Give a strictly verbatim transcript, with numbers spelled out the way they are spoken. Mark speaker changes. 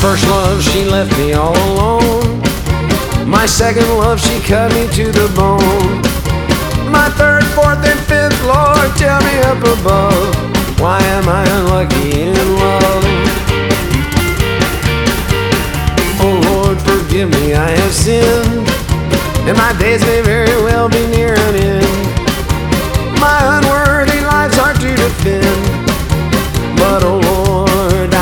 Speaker 1: first love, she left me all alone. My second love, she cut me to the bone. My third, fourth, and fifth, Lord, tell me up above, why am I unlucky in love? Oh Lord, forgive me, I have sinned, and my days may very well be near